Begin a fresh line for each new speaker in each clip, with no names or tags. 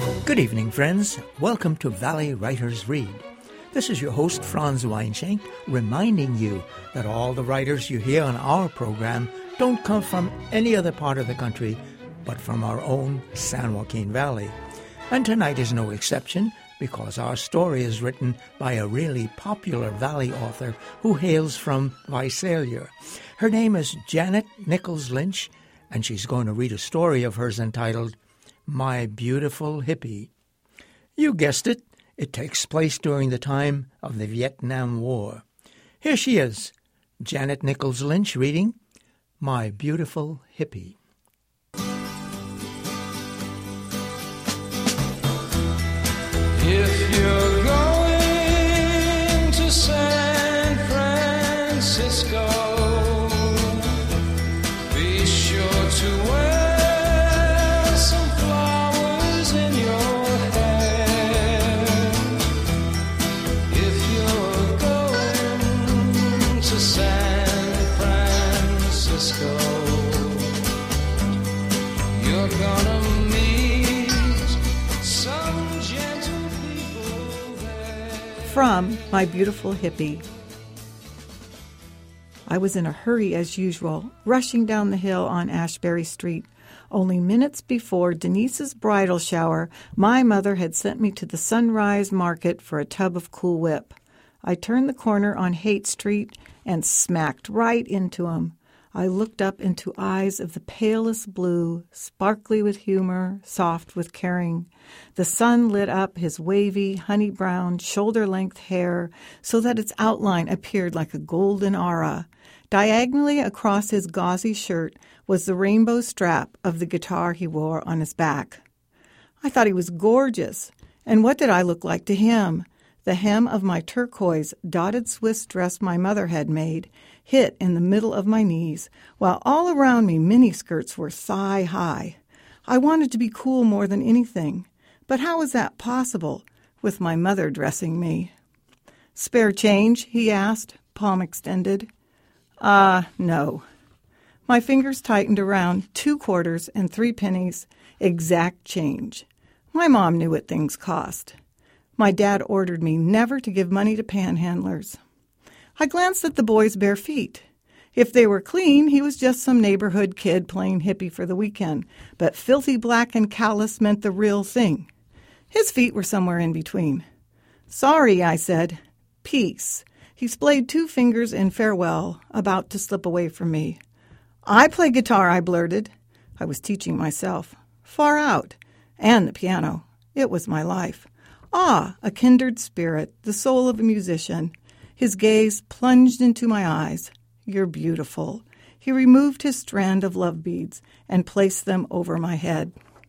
Good evening, friends. Welcome to Valley Writers Read. This is your host, Franz Weinschenk, reminding you that all the writers you hear on our program don't come from any other part of the country, but from our own San Joaquin Valley. And tonight is no exception, because our story is written by a really popular Valley author who hails from Visalia. Her name is Janet Nichols Lynch, and she's going to read a story of hers entitled My Beautiful Hippie. You guessed it, it takes place during the time of the Vietnam War. Here she is, Janet Nichols Lynch reading My Beautiful Hippie.
If you're going to San Francisco, be sure to wear some flowers in your hair. If you're going to San Francisco, you're gonna meet some gentle people there.
From My Beautiful Hippie. I was in a hurry as usual, rushing down the hill on Ashbury Street. Only minutes before Denise's bridal shower, my mother had sent me to the Sunrise Market for a tub of Cool Whip. I turned the corner on Haight Street and smacked right into him. I looked up into eyes of the palest blue, sparkly with humor, soft with caring. The sun lit up his wavy, honey-brown, shoulder-length hair so that its outline appeared like a golden aura. Diagonally across his gauzy shirt was the rainbow strap of the guitar he wore on his back. I thought he was gorgeous. And what did I look like to him? The hem of my turquoise, dotted Swiss dress my mother had made hit in the middle of my knees, while all around me miniskirts were thigh-high. I wanted to be cool more than anything. But how was that possible, with my mother dressing me? "Spare change?" he asked, palm extended. No. My fingers tightened around 2 quarters and 3 pennies, exact change. My mom knew what things cost. My dad ordered me never to give money to panhandlers. I glanced at the boy's bare feet. If they were clean, he was just some neighborhood kid playing hippie for the weekend, but filthy black and callous meant the real thing. His feet were somewhere in between. "Sorry," I said. "Peace." He splayed 2 fingers in farewell, about to slip away from me. "I play guitar," I blurted. I was teaching myself. Far out. And the piano. It was my life. A kindred spirit, the soul of a musician. His gaze plunged into my eyes. "You're beautiful." He removed his strand of love beads and placed them over my head.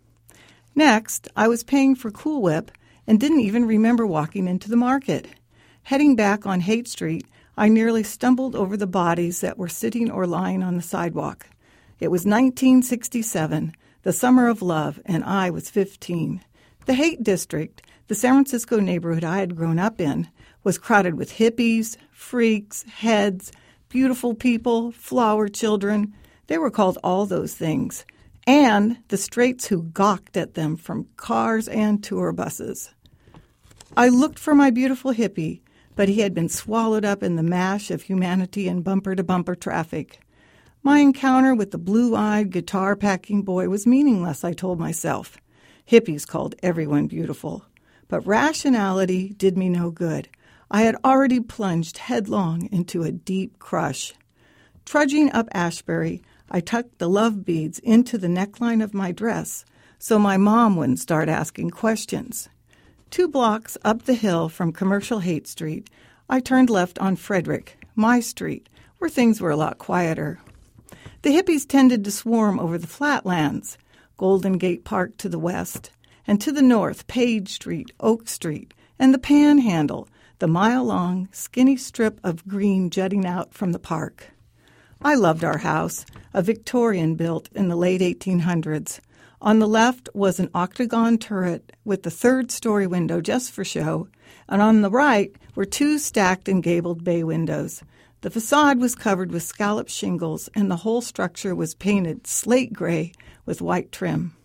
Next, I was paying for Cool Whip and didn't even remember walking into the market. Heading back on Haight Street, I nearly stumbled over the bodies that were sitting or lying on the sidewalk. It was 1967, the summer of love, and I was 15. The Haight District, the San Francisco neighborhood I had grown up in, was crowded with hippies, freaks, heads, beautiful people, flower children. They were called all those things. And the straights who gawked at them from cars and tour buses. I looked for my beautiful hippie, but he had been swallowed up in the mash of humanity and bumper-to-bumper traffic. My encounter with the blue-eyed, guitar-packing boy was meaningless, I told myself. Hippies called everyone beautiful. But rationality did me no good. I had already plunged headlong into a deep crush. Trudging up Ashbury, I tucked the love beads into the neckline of my dress so my mom wouldn't start asking questions. 2 blocks up the hill from Commercial Haight Street, I turned left on Frederick, my street, where things were a lot quieter. The hippies tended to swarm over the flatlands, Golden Gate Park to the west, and to the north, Page Street, Oak Street, and the Panhandle, the mile-long, skinny strip of green jutting out from the park. I loved our house, a Victorian built in the late 1800s. On the left was an octagon turret with the 3rd-story window just for show, and on the right were 2 stacked and gabled bay windows. The facade was covered with scallop shingles, and the whole structure was painted slate gray with white trim.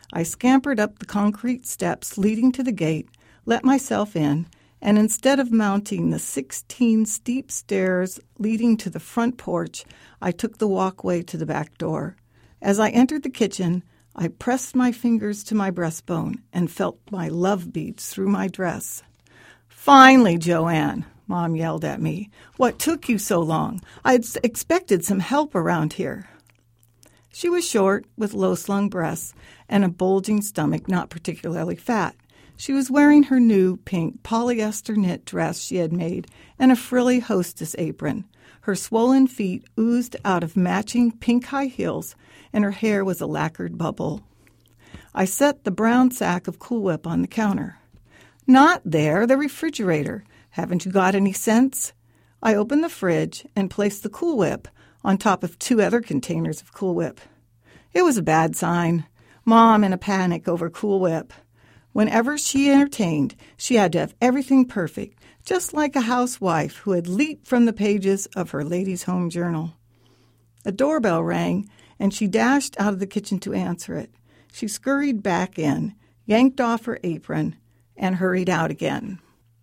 I scampered up the concrete steps leading to the gate, let myself in, and instead of mounting the 16 steep stairs leading to the front porch, I took the walkway to the back door. As I entered the kitchen, I pressed my fingers to my breastbone and felt my love beats through my dress. "Finally, Joanne," Mom yelled at me. "What took you so long? I'd expected some help around here." She was short, with low-slung breasts and a bulging stomach, not particularly fat. She was wearing her new pink polyester knit dress she had made and a frilly hostess apron. Her swollen feet oozed out of matching pink high heels, and her hair was a lacquered bubble. I set the brown sack of Cool Whip on the counter. "Not there, the refrigerator. Haven't you got any sense?" I opened the fridge and placed the Cool Whip on top of 2 other containers of Cool Whip. It was a bad sign. Mom in a panic over Cool Whip. Whenever she entertained, she had to have everything perfect, just like a housewife who had leaped from the pages of her Ladies' Home Journal. A doorbell rang, and she dashed out of the kitchen to answer it. She scurried back in, yanked off her apron, and hurried out again.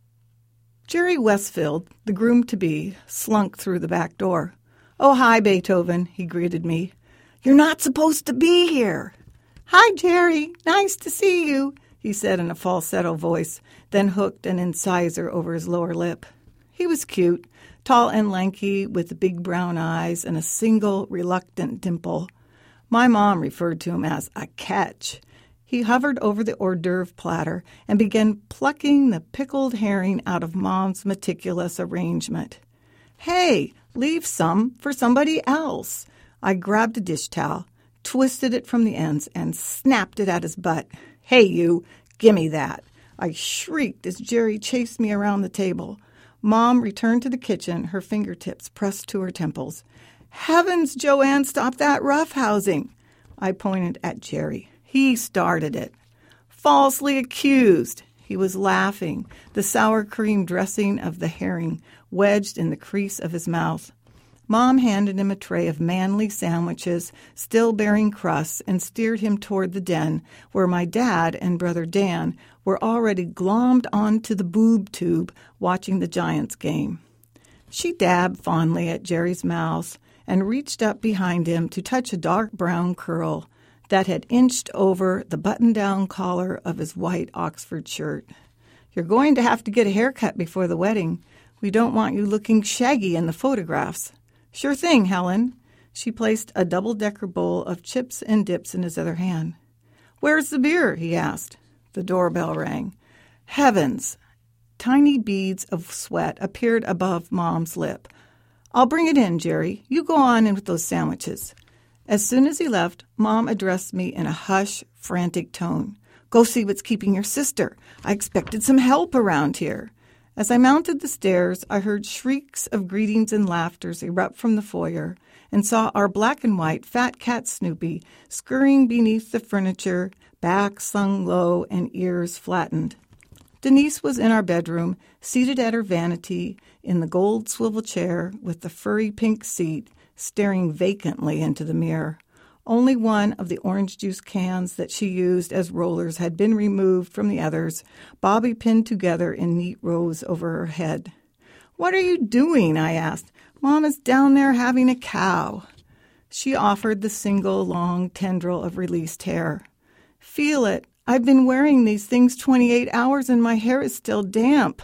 Jerry Westfield, the groom-to-be, slunk through the back door. "Oh, hi, Beethoven," he greeted me. "You're not supposed to be here." "Hi, Jerry. Nice to see you," he said in a falsetto voice, then hooked an incisor over his lower lip. He was cute, tall and lanky, with big brown eyes and a single reluctant dimple. My mom referred to him as a catch. He hovered over the hors d'oeuvre platter and began plucking the pickled herring out of Mom's meticulous arrangement. "Hey, leave some for somebody else." I grabbed a dish towel, twisted it from the ends, and snapped it at his butt. "Hey, you, gimme that." I shrieked as Jerry chased me around the table. Mom returned to the kitchen, her fingertips pressed to her temples. "Heavens, Joanne, stop that roughhousing." I pointed at Jerry. "He started it." "Falsely accused." He was laughing, the sour cream dressing of the herring wedged in the crease of his mouth. Mom handed him a tray of manly sandwiches, still bearing crusts, and steered him toward the den, where my dad and brother Dan were already glommed onto the boob tube watching the Giants game. She dabbed fondly at Jerry's mouth and reached up behind him to touch a dark brown curl that had inched over the button-down collar of his white Oxford shirt. "You're going to have to get a haircut before the wedding. We don't want you looking shaggy in the photographs." "Sure thing, Helen." She placed a double-decker bowl of chips and dips in his other hand. "Where's the beer?" he asked. The doorbell rang. Heavens! Tiny beads of sweat appeared above Mom's lip. "I'll bring it in, Jerry. You go on in with those sandwiches." As soon as he left, Mom addressed me in a hush, frantic tone. "Go see what's keeping your sister. I expected some help around here." As I mounted the stairs, I heard shrieks of greetings and laughters erupt from the foyer and saw our black and white fat cat Snoopy scurrying beneath the furniture, back slung low and ears flattened. Denise was in our bedroom, seated at her vanity in the gold swivel chair with the furry pink seat, staring vacantly into the mirror. Only one of the orange juice cans that she used as rollers had been removed from the others, bobby pinned together in neat rows over her head. "What are you doing?" I asked. "Mom is down there having a cow." She offered the single long tendril of released hair. "Feel it. I've been wearing these things 28 hours and my hair is still damp."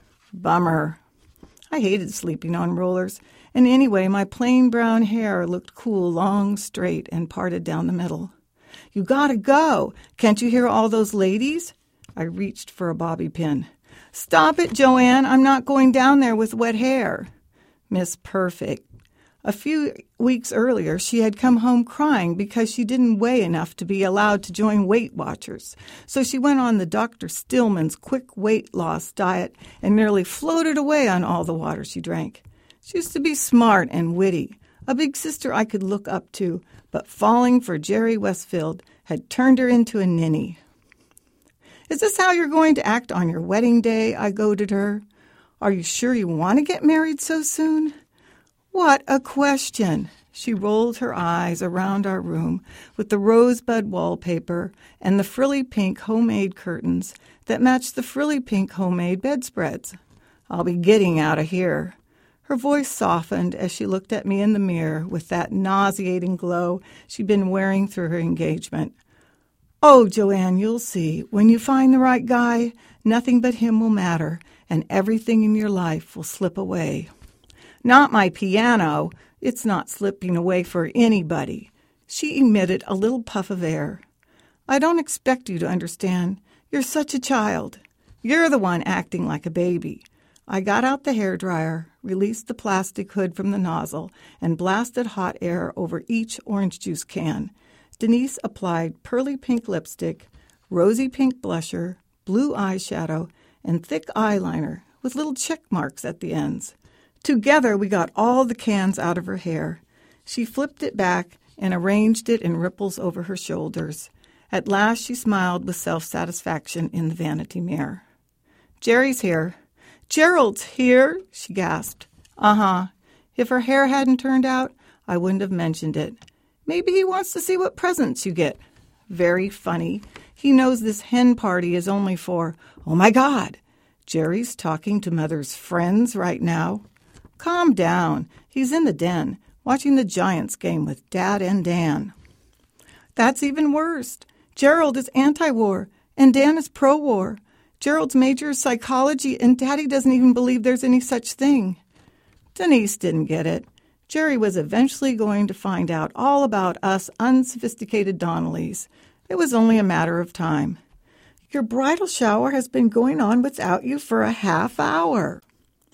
Bummer. I hated sleeping on rollers. And anyway, my plain brown hair looked cool, long, straight, and parted down the middle. "You gotta go. Can't you hear all those ladies?" I reached for a bobby pin. "Stop it, Joanne. I'm not going down there with wet hair." Miss Perfect. A few weeks earlier, she had come home crying because she didn't weigh enough to be allowed to join Weight Watchers. So she went on the Dr. Stillman's quick weight loss diet and nearly floated away on all the water she drank. She used to be smart and witty, a big sister I could look up to, but falling for Jerry Westfield had turned her into a ninny. "Is this how you're going to act on your wedding day?" I goaded her. "Are you sure you want to get married so soon?" "What a question!" She rolled her eyes around our room with the rosebud wallpaper and the frilly pink homemade curtains that matched the frilly pink homemade bedspreads. "I'll be getting out of here." Her voice softened as she looked at me in the mirror with that nauseating glow she'd been wearing through her engagement. "Oh, Joanne, you'll see. When you find the right guy, nothing but him will matter, and everything in your life will slip away." "Not my piano. It's not slipping away for anybody." She emitted a little puff of air. "I don't expect you to understand. You're such a child. You're the one acting like a baby." I got out the hairdryer, released the plastic hood from the nozzle, and blasted hot air over each orange juice can. Denise applied pearly pink lipstick, rosy pink blusher, blue eyeshadow, and thick eyeliner with little check marks at the ends. Together we got all the cans out of her hair. She flipped it back and arranged it in ripples over her shoulders. At last she smiled with self-satisfaction in the vanity mirror. "Jerry's here." "Gerald's here?" she gasped. "Uh-huh. If her hair hadn't turned out, I wouldn't have mentioned it. Maybe he wants to see what presents you get." "Very funny. He knows this hen party is only for—" "Oh, my God! Jerry's talking to Mother's friends right now." "Calm down. He's in the den, watching the Giants game with Dad and Dan." "That's even worse. Gerald is anti-war, and Dan is pro-war. Gerald's major is psychology, and Daddy doesn't even believe there's any such thing." Denise didn't get it. Jerry was eventually going to find out all about us unsophisticated Donnellys. It was only a matter of time. "Your bridal shower has been going on without you for a half hour."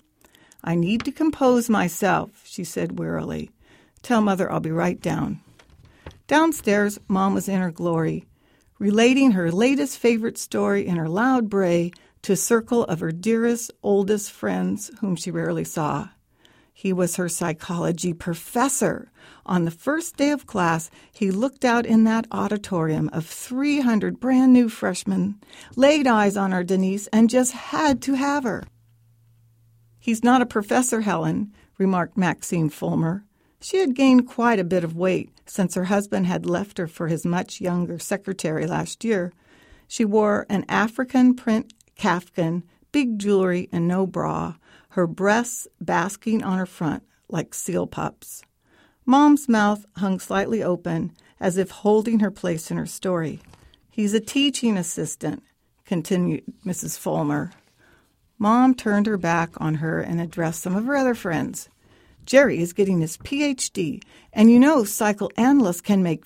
"I need to compose myself," she said wearily. "Tell Mother I'll be right down." Downstairs, Mom was in her glory, relating her latest favorite story in her loud bray to a circle of her dearest, oldest friends whom she rarely saw. He was her psychology professor. On the first day of class, he looked out in that auditorium of 300 brand-new freshmen, laid eyes on our Denise, and just had to have her. "He's not a professor, Helen," remarked Maxine Fulmer. She had gained quite a bit of weight since her husband had left her for his much younger secretary last year. She wore an African print kaftan, big jewelry, and no bra, her breasts basking on her front like seal pups. Mom's mouth hung slightly open, as if holding her place in her story. "He's a teaching assistant," continued Mrs. Fulmer. Mom turned her back on her and addressed some of her other friends. "Jerry is getting his Ph.D., and you know psychoanalysts can make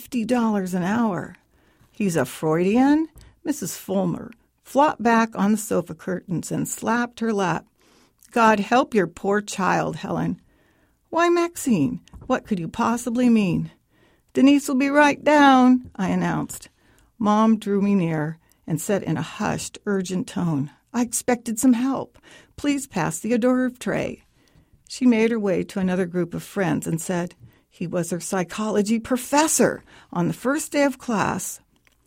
$50 an hour." "He's a Freudian?" Mrs. Fulmer flopped back on the sofa curtains and slapped her lap. "God help your poor child, Helen." "Why, Maxine, what could you possibly mean?" "Denise will be right down," I announced. Mom drew me near and said in a hushed, urgent tone, "I expected some help. Please pass the hors d'oeuvre tray." She made her way to another group of friends and said, "He was her psychology professor on the first day of class."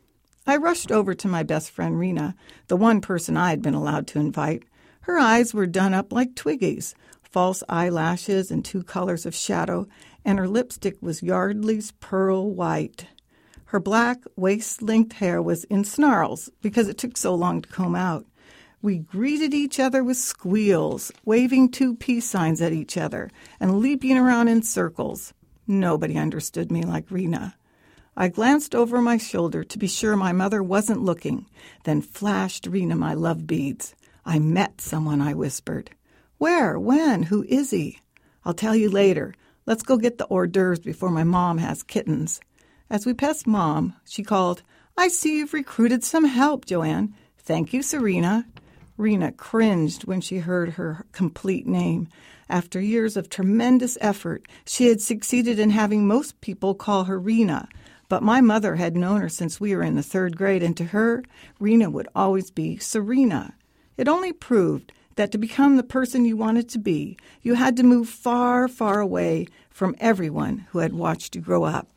I rushed over to my best friend Rena, the one person I had been allowed to invite. Her eyes were done up like Twiggy's, false eyelashes and 2 colors of shadow, and her lipstick was Yardley's pearl white. Her black, waist-length hair was in snarls because it took so long to comb out. We greeted each other with squeals, waving 2 peace signs at each other, and leaping around in circles. Nobody understood me like Rena. I glanced over my shoulder to be sure my mother wasn't looking, then flashed Rena my love beads. "I met someone," I whispered. "Where? When? Who is he?" "I'll tell you later. Let's go get the hors d'oeuvres before my mom has kittens." As we passed Mom, she called, "I see you've recruited some help, Joanne." "Thank you, Serena." Rena cringed when she heard her complete name. After years of tremendous effort, she had succeeded in having most people call her Rena, but my mother had known her since we were in the 3rd grade, and to her, Rena would always be Serena. It only proved that to become the person you wanted to be, you had to move far, far away from everyone who had watched you grow up.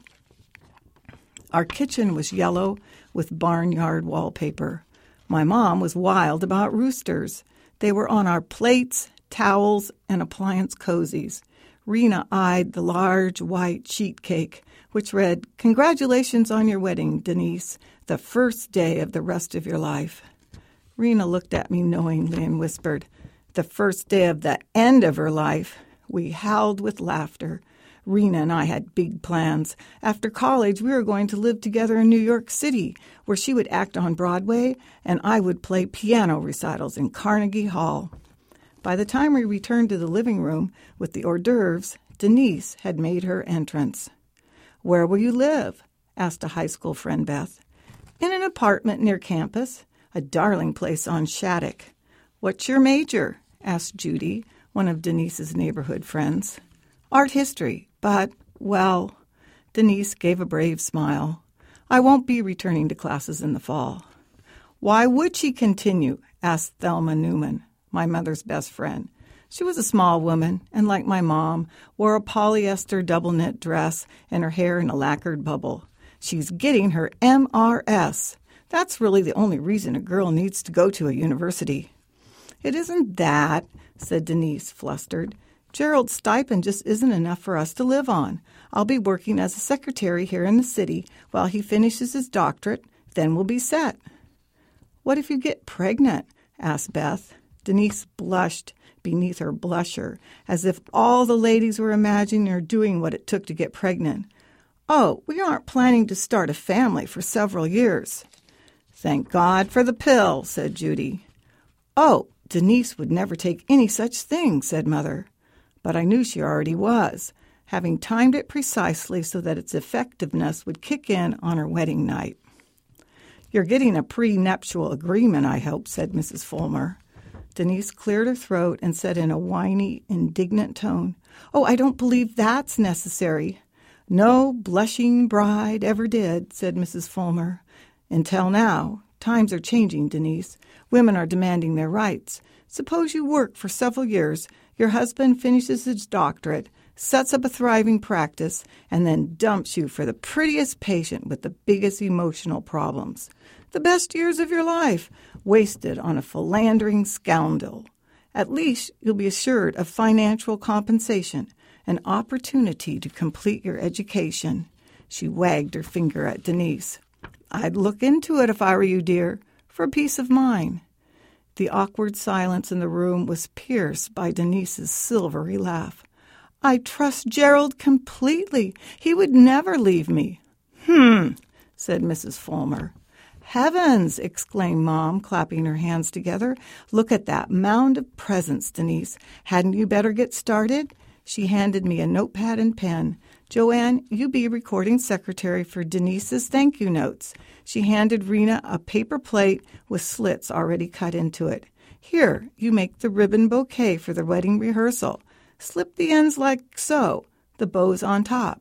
Our kitchen was yellow with barnyard wallpaper. My mom was wild about roosters. They were on our plates, towels, and appliance cozies. Rena eyed the large white sheet cake, which read, "Congratulations on your wedding, Denise, the first day of the rest of your life." Rena looked at me knowingly and whispered, "The first day of the end of her life." We howled with laughter. Rena and I had big plans. After college, we were going to live together in New York City, where she would act on Broadway and I would play piano recitals in Carnegie Hall. By the time we returned to the living room with the hors d'oeuvres, Denise had made her entrance. "Where will you live?" asked a high school friend, Beth. "In an apartment near campus, a darling place on Shattuck." "What's your major?" asked Judy, one of Denise's neighborhood friends. "Art history, but, well," Denise gave a brave smile, "I won't be returning to classes in the fall." "Why would she continue?" asked Thelma Newman, my mother's best friend. She was a small woman, and like my mom, wore a polyester double-knit dress and her hair in a lacquered bubble. "She's getting her MRS. That's really the only reason a girl needs to go to a university." "It isn't that," said Denise, flustered. "Gerald's stipend just isn't enough for us to live on. I'll be working as a secretary here in the city while he finishes his doctorate. Then we'll be set." "What if you get pregnant?" asked Beth. Denise blushed beneath her blusher, as if all the ladies were imagining her doing what it took to get pregnant. "Oh, we aren't planning to start a family for several years." "Thank God for the pill," said Judy. "Oh, Denise would never take any such thing," said Mother. But I knew she already was, having timed it precisely so that its effectiveness would kick in on her wedding night. "You're getting a prenuptial agreement, I hope," said Mrs. Fulmer. Denise cleared her throat and said in a whiny, indignant tone, "Oh, I don't believe that's necessary." "No blushing bride ever did," said Mrs. Fulmer. "Until now. Times are changing, Denise. Women are demanding their rights. Suppose you work for several years, your husband finishes his doctorate, sets up a thriving practice, and then dumps you for the prettiest patient with the biggest emotional problems. The best years of your life, wasted on a philandering scoundrel. At least you'll be assured of financial compensation, an opportunity to complete your education." She wagged her finger at Denise. "I'd look into it if I were you, dear, for peace of mind." The awkward silence in the room was pierced by Denise's silvery laugh. "I trust Gerald completely. He would never leave me." Said Mrs. Fulmer. "Heavens!" exclaimed Mom, clapping her hands together. "Look at that mound of presents, Denise. Hadn't you better get started?" She handed me a notepad and pen. "Joanne, you be recording secretary for Denise's thank you notes." She handed Rena a paper plate with slits already cut into it. "Here, you make the ribbon bouquet for the wedding rehearsal. Slip the ends like so, the bows on top."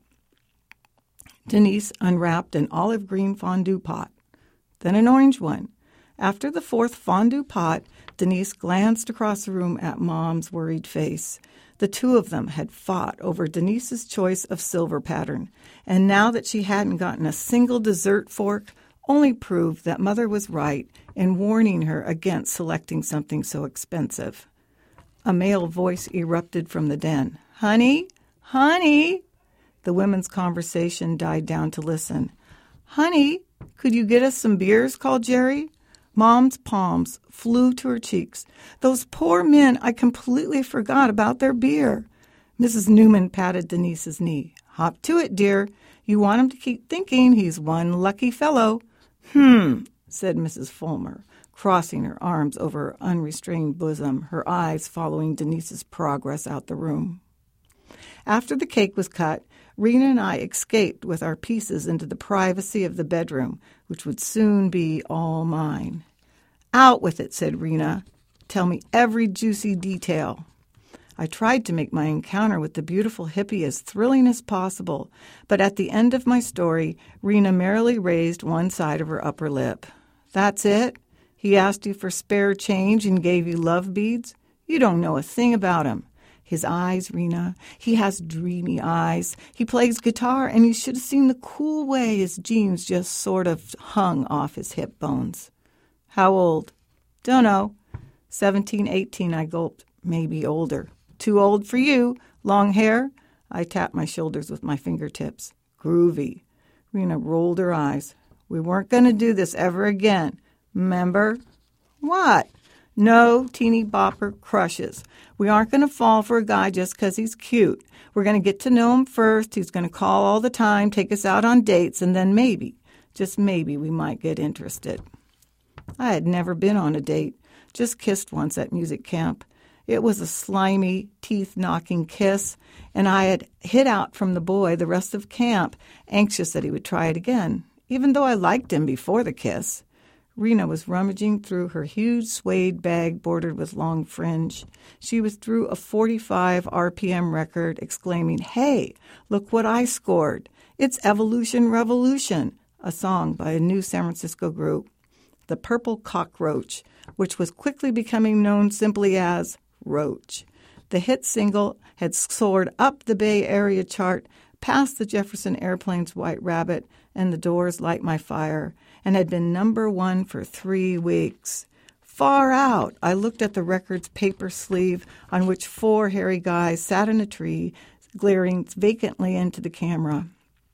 Denise unwrapped an olive green fondue pot, then an orange one. After the fourth fondue pot, Denise glanced across the room at Mom's worried face. The two of them had fought over Denise's choice of silver pattern, and now that she hadn't gotten a single dessert fork, only proved that Mother was right in warning her against selecting something so expensive. A male voice erupted from the den. "Honey? Honey?" The women's conversation died down to listen. "Honey, could you get us some beers?" called Jerry. Mom's palms flew to her cheeks. "Those poor men, I completely forgot about their beer." Mrs. Newman patted Denise's knee. "Hop to it, dear. You want him to keep thinking he's one lucky fellow." Said Mrs. Fulmer, crossing her arms over her unrestrained bosom, her eyes following Denise's progress out the room. After the cake was cut, Rena and I escaped with our pieces into the privacy of the bedroom, which would soon be all mine. "Out with it," said Rena. "Tell me every juicy detail." I tried to make my encounter with the beautiful hippie as thrilling as possible, but at the end of my story, Rena merely raised one side of her upper lip. "That's it? He asked you for spare change and gave you love beads? You don't know a thing about him. His eyes, Rena, he has dreamy eyes. He plays guitar, and you should have seen the cool way his jeans just sort of hung off his hip bones." "How old?" "Dunno. 17, 18, I gulped. Maybe older." "Too old for you. Long hair?" I tapped my shoulders with my fingertips. Groovy. Rena rolled her eyes. We weren't going to do this ever again. 'Member? What? No teeny bopper crushes. We aren't going to fall for a guy just 'cause he's cute. We're going to get to know him first. He's going to call all the time, take us out on dates, and then maybe, just maybe, we might get interested. I had never been on a date, just kissed once at music camp. It was a slimy, teeth-knocking kiss, and I had hid out from the boy the rest of camp, anxious that he would try it again, even though I liked him before the kiss. Rena was rummaging through her huge suede bag bordered with long fringe. She was through a 45 RPM record, exclaiming, "Hey, look what I scored. It's Evolution Revolution," a song by a new San Francisco group, the Purple Cockroach, which was quickly becoming known simply as Roach. The hit single had soared up the Bay Area chart, past the Jefferson Airplane's White Rabbit and the Doors' Light My Fire, and had been number one for 3 weeks. Far out, I looked at the record's paper sleeve on which 4 hairy guys sat in a tree, glaring vacantly into the camera.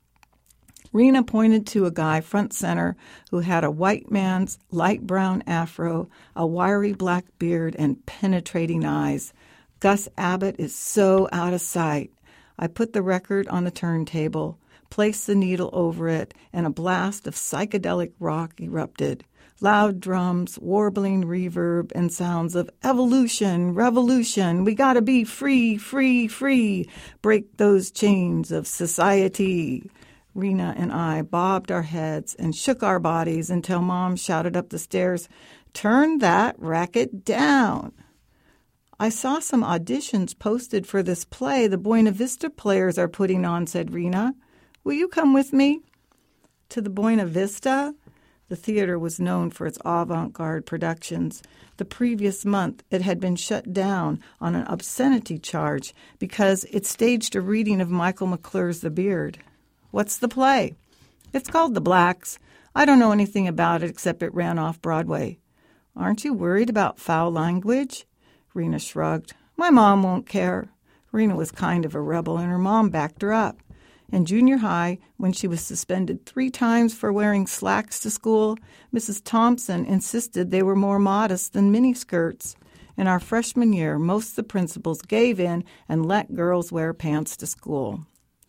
Rena pointed to a guy front center who had a white man's light brown afro, a wiry black beard, and penetrating eyes. Gus Abbott is so out of sight. I put the record on the turntable, placed the needle over it, and a blast of psychedelic rock erupted. Loud drums, warbling reverb, and sounds of evolution, revolution, we gotta be free, free, free, break those chains of society. Rena and I bobbed our heads and shook our bodies until Mom shouted up the stairs, "Turn that racket down." I saw some auditions posted for this play the Buena Vista players are putting on, said Rena. Will you come with me? To the Buena Vista? The theater was known for its avant-garde productions. The previous month, it had been shut down on an obscenity charge because it staged a reading of Michael McClure's The Beard. What's the play? It's called The Blacks. I don't know anything about it except it ran off Broadway. Aren't you worried about foul language? Rena shrugged. My mom won't care. Rena was kind of a rebel, and her mom backed her up. In junior high, when she was suspended 3 times for wearing slacks to school, Mrs. Thompson insisted they were more modest than miniskirts. In our freshman year, most of the principals gave in and let girls wear pants to school.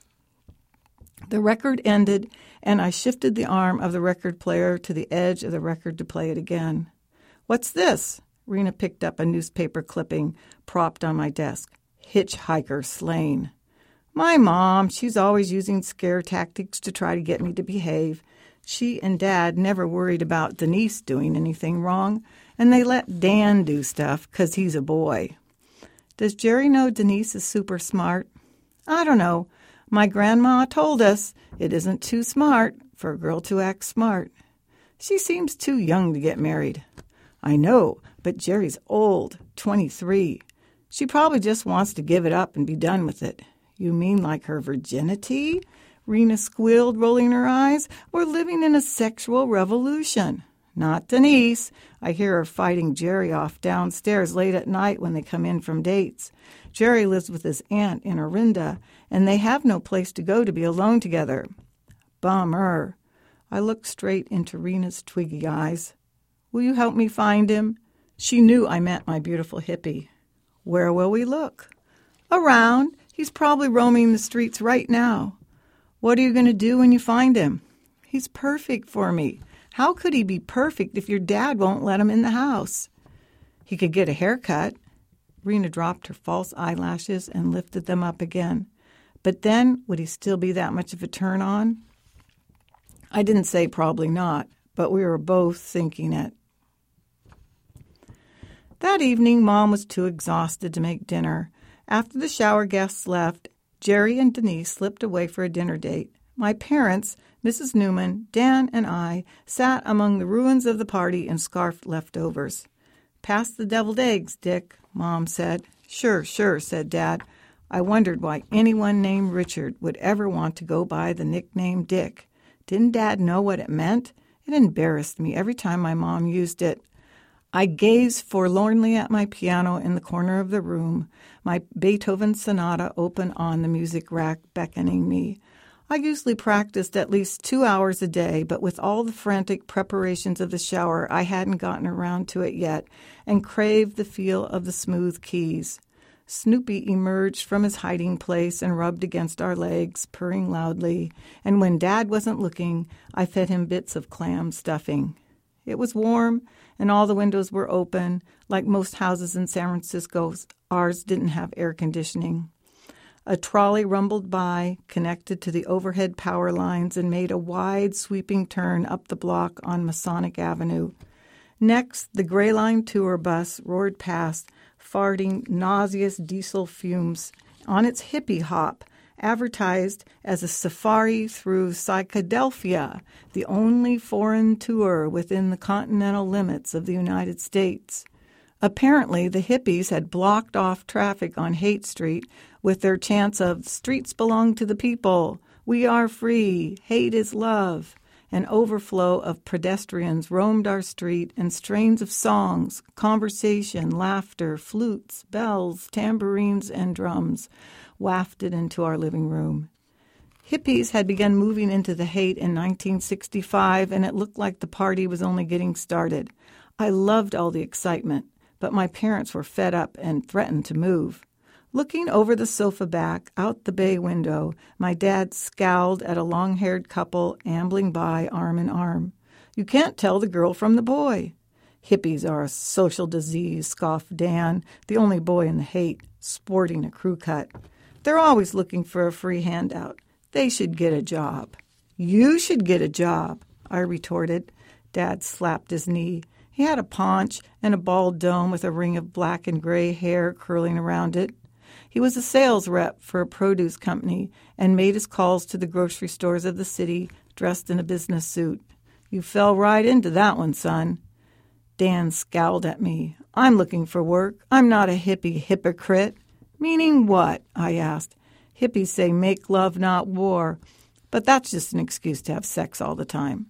The record ended, and I shifted the arm of the record player to the edge of the record to play it again. What's this? Rena picked up a newspaper clipping propped on my desk. Hitchhiker slain. My mom, she's always using scare tactics to try to get me to behave. She and Dad never worried about Denise doing anything wrong, and they let Dan do stuff 'cause he's a boy. Does Jerry know Denise is super smart? I don't know. My grandma told us it isn't too smart for a girl to act smart. She seems too young to get married. I know, but Jerry's old, 23. She probably just wants to give it up and be done with it. You mean like her virginity? Rena squealed, rolling her eyes. We're living in a sexual revolution. Not Denise. I hear her fighting Jerry off downstairs late at night when they come in from dates. Jerry lives with his aunt in Orinda, and they have no place to go to be alone together. Bummer. I looked straight into Rena's twiggy eyes. Will you help me find him? She knew I meant my beautiful hippie. Where will we look? Around. He's probably roaming the streets right now. What are you going to do when you find him? He's perfect for me. How could he be perfect if your dad won't let him in the house? He could get a haircut. Rena dropped her false eyelashes and lifted them up again. But then, would he still be that much of a turn-on? I didn't say probably not, but we were both thinking it. That evening, Mom was too exhausted to make dinner. After the shower guests left, Jerry and Denise slipped away for a dinner date. My parents, Mrs. Newman, Dan, and I sat among the ruins of the party and scarfed leftovers. Pass the deviled eggs, Dick, Mom said. Sure, said Dad. I wondered why anyone named Richard would ever want to go by the nickname Dick. Didn't Dad know what it meant? It embarrassed me every time my mom used it. I gazed forlornly at my piano in the corner of the room, my Beethoven sonata open on the music rack beckoning me. I usually practiced at least 2 hours a day, but with all the frantic preparations of the shower, I hadn't gotten around to it yet and craved the feel of the smooth keys. Snoopy emerged from his hiding place and rubbed against our legs, purring loudly, and when Dad wasn't looking, I fed him bits of clam stuffing. It was warm, and all the windows were open. Like most houses in San Francisco, ours didn't have air conditioning. A trolley rumbled by, connected to the overhead power lines, and made a wide, sweeping turn up the block on Masonic Avenue. Next, the Gray Line tour bus roared past, farting nauseous diesel fumes on its hippie hop, advertised as a safari through Psychedelphia, the only foreign tour within the continental limits of the United States. Apparently, the hippies had blocked off traffic on Haight Street with their chants of "Streets belong to the people," "We are free," "Hate is love." An overflow of pedestrians roamed our street, and strains of songs, conversation, laughter, flutes, bells, tambourines, and drums wafted into our living room. Hippies had begun moving into the Haight in 1965, and it looked like the party was only getting started. I loved all the excitement, but my parents were fed up and threatened to move. Looking over the sofa back, out the bay window, my dad scowled at a long-haired couple ambling by arm in arm. "You can't tell the girl from the boy." "Hippies are a social disease," scoffed Dan, the only boy in the Haight, sporting a crew cut. "They're always looking for a free handout. They should get a job." "You should get a job," I retorted. Dad slapped his knee. He had a paunch and a bald dome with a ring of black and gray hair curling around it. He was a sales rep for a produce company and made his calls to the grocery stores of the city dressed in a business suit. "You fell right into that one, son." Dan scowled at me. "I'm looking for work. I'm not a hippie hypocrite." "Meaning what?" I asked. "Hippies say make love, not war, but that's just an excuse to have sex all the time."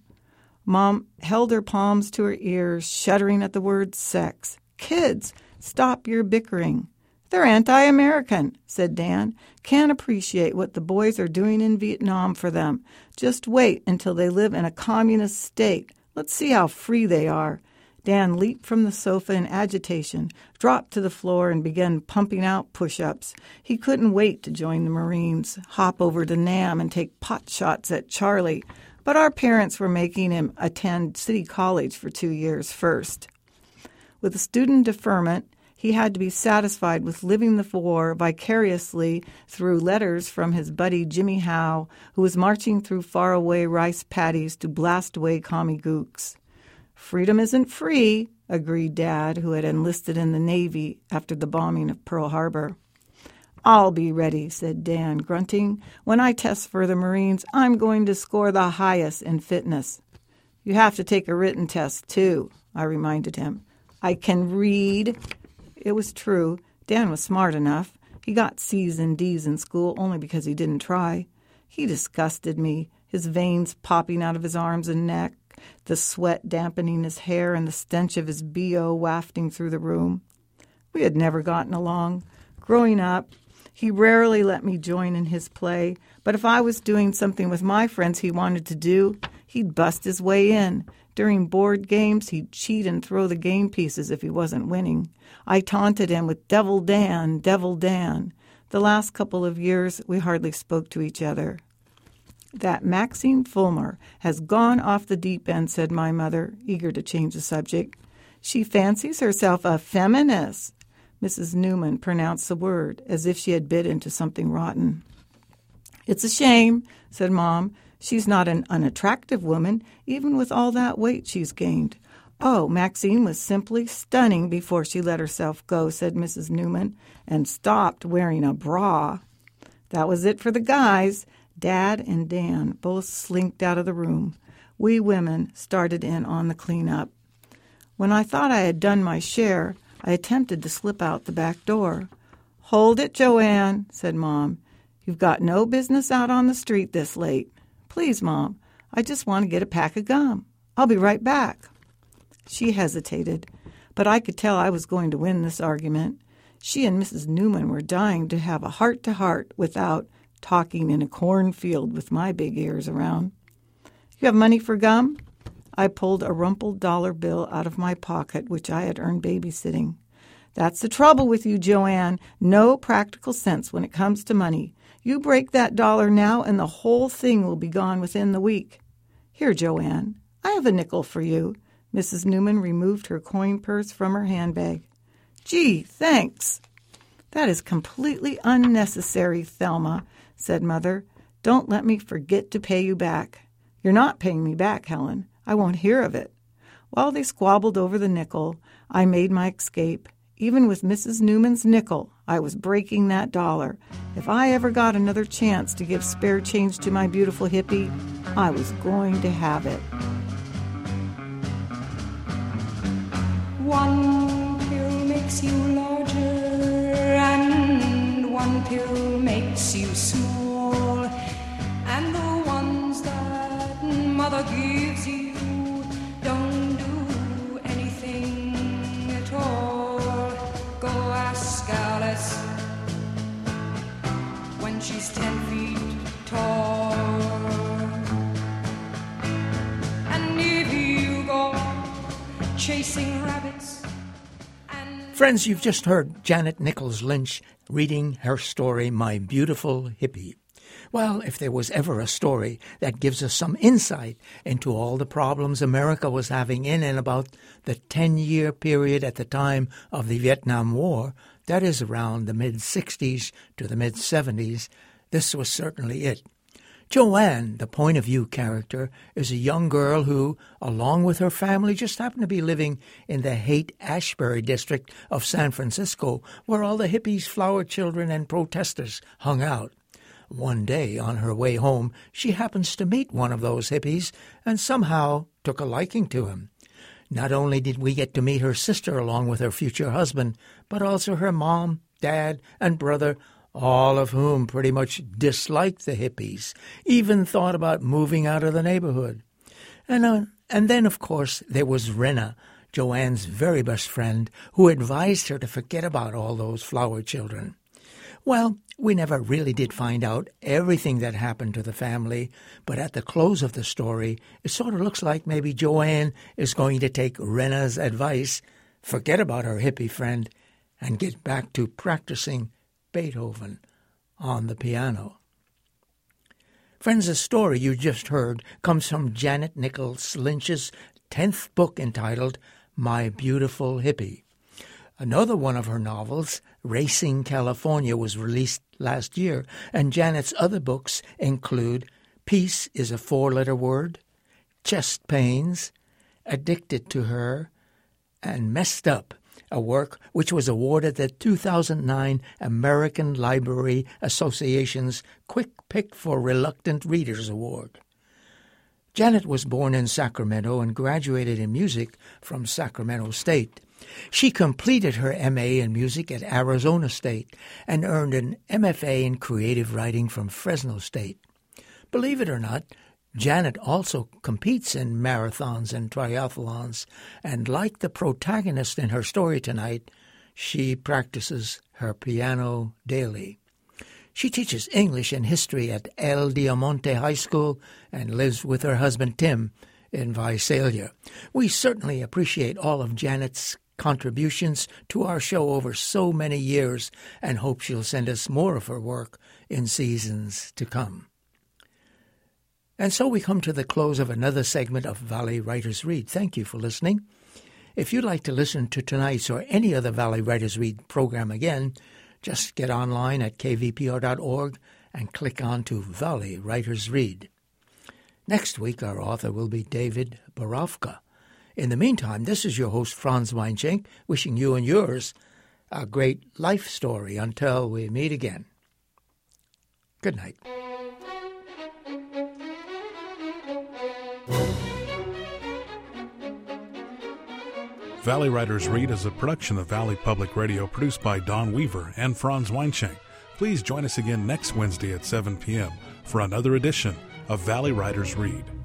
Mom held her palms to her ears, shuddering at the word sex. "Kids, stop your bickering." "They're anti-American," said Dan. "Can't appreciate what the boys are doing in Vietnam for them. Just wait until they live in a communist state. Let's see how free they are." Dan leaped from the sofa in agitation, dropped to the floor, and began pumping out push-ups. He couldn't wait to join the Marines, hop over to Nam, and take pot shots at Charlie. But our parents were making him attend City College for 2 years first. With a student deferment, he had to be satisfied with living the war vicariously through letters from his buddy Jimmy Howe, who was marching through faraway rice paddies to blast away commie gooks. "Freedom isn't free," agreed Dad, who had enlisted in the Navy after the bombing of Pearl Harbor. "I'll be ready," said Dan, grunting. "When I test for the Marines, I'm going to score the highest in fitness." "You have to take a written test, too," I reminded him. "I can read." It was true. Dan was smart enough. He got C's and D's in school only because he didn't try. He disgusted me, his veins popping out of his arms and neck, the sweat dampening his hair, and the stench of his BO wafting through the room. We had never gotten along. Growing up, he rarely let me join in his play, but if I was doing something with my friends he wanted to do, he'd bust his way in. During board games, he'd cheat and throw the game pieces if he wasn't winning. I taunted him with Devil Dan, Devil Dan. The last couple of years, we hardly spoke to each other. "That Maxine Fulmer has gone off the deep end," said my mother, eager to change the subject. "She fancies herself a feminist." Mrs. Newman pronounced the word as if she had bit into something rotten. "It's a shame," said Mom. "She's not an unattractive woman, even with all that weight she's gained." "Oh, Maxine was simply stunning before she let herself go," said Mrs. Newman, "and stopped wearing a bra." That was it for the guys. Dad and Dan both slinked out of the room. We women started in on the cleanup. When I thought I had done my share, I attempted to slip out the back door. "Hold it, Joanne," said Mom. "You've got no business out on the street this late." "Please, Mom, I just want to get a pack of gum. I'll be right back." She hesitated. but I could tell I was going to win this argument. She and Mrs. Newman were dying to have a heart-to-heart without talking in a cornfield with my big ears around. You have money for gum? I pulled a rumpled dollar bill out of my pocket, which I had earned babysitting. That's the trouble with you, Joanne. No practical sense when it comes to money. You break that dollar now, and the whole thing will be gone within the week. Here, Joanne, I have a nickel for you. Mrs. Newman removed her coin purse from her handbag. Gee, thanks. That is completely unnecessary, Thelma, said Mother. Don't let me forget to pay you back. You're not paying me back, Helen. I won't hear of it. While they squabbled over the nickel, I made my escape. Even with Mrs. Newman's nickel, I was breaking that dollar. If I ever got another chance to give spare change to my beautiful hippie, I was going to have it.
One pill makes you larger, and one pill makes you small. And the ones that Mother gives you don't do anything at all. Go ask Alice when she's 10 feet tall. And if you go chasing rabbits.
Friends, you've just heard Janet Nichols Lynch reading her story, My Beautiful Hippie. Well, if there was ever a story that gives us some insight into all the problems America was having in and about the 10-year period at the time of the Vietnam War, that is around the mid-60s to the mid-70s, this was certainly it. Joanne, the point-of-view character, is a young girl who, along with her family, just happened to be living in the Haight-Ashbury district of San Francisco, where all the hippies, flower children, and protesters hung out. One day, on her way home, she happens to meet one of those hippies and somehow took a liking to him. Not only did we get to meet her sister along with her future husband, but also her mom, dad, and brother, all of whom pretty much disliked the hippies, even thought about moving out of the neighborhood. And then, of course, there was Rena, Joanne's very best friend, who advised her to forget about all those flower children. Well, we never really did find out everything that happened to the family, but at the close of the story, it sort of looks like maybe Joanne is going to take Rena's advice, forget about her hippie friend, and get back to practicing Beethoven on the piano. Friends, the story you just heard comes from Janet Nichols Lynch's 10th book entitled My Beautiful Hippie. Another one of her novels, Racing California, was released last year, and Janet's other books include Peace is a Four-Letter Word, Chest Pains, Addicted to Her, and Messed Up, a work which was awarded the 2009 American Library Association's Quick Pick for Reluctant Readers Award. Janet was born in Sacramento and graduated in music from Sacramento State. She completed her M.A. in music at Arizona State and earned an MFA in creative writing from Fresno State. Believe it or not, Janet also competes in marathons and triathlons, and like the protagonist in her story tonight, she practices her piano daily. She teaches English and history at El Diamante High School and lives with her husband Tim in Visalia. We certainly appreciate all of Janet's contributions to our show over so many years and hope she'll send us more of her work in seasons to come. And so we come to the close of another segment of Valley Writers Read. Thank you for listening. If you'd like to listen to tonight's or any other Valley Writers Read program again, just get online at kvpr.org and click on to Valley Writers Read. Next week, our author will be David Borowka. In the meantime, this is your host, Franz Weinschenk, wishing you and yours a great life story until we meet again. Good night.
Valley Writers Read is a production of Valley Public Radio produced by Don Weaver and Franz Weinschenk. Please join us again next Wednesday at 7 p.m. for another edition of Valley Writers Read.